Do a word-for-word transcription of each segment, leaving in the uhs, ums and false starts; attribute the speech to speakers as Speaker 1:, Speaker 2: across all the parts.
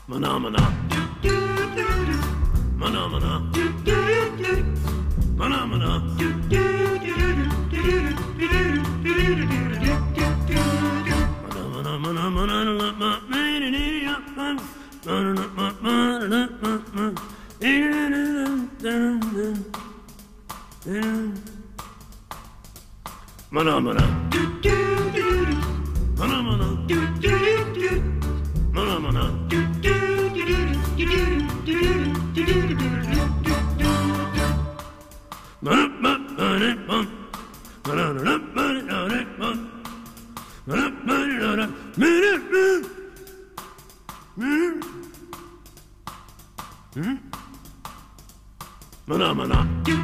Speaker 1: Phenomena. Phenomena. Phenomena. Phenomena. Phenomena.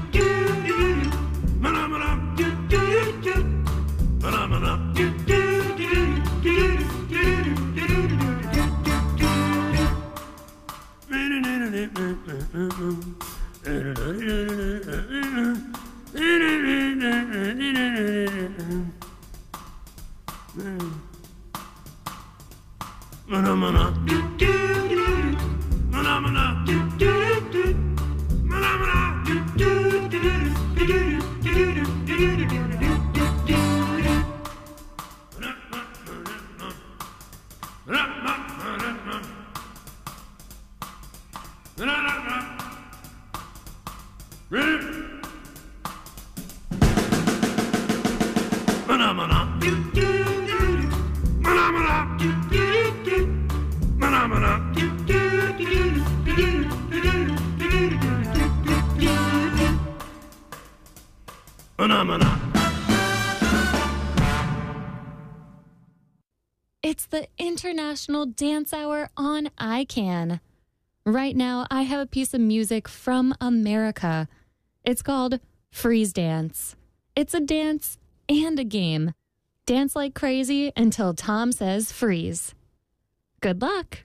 Speaker 2: It's the International Dance Hour on I CAN. Right now, I have a piece of music from America. It's called Freeze Dance. It's a dance and a game. Dance like crazy until Tom says freeze. Good luck.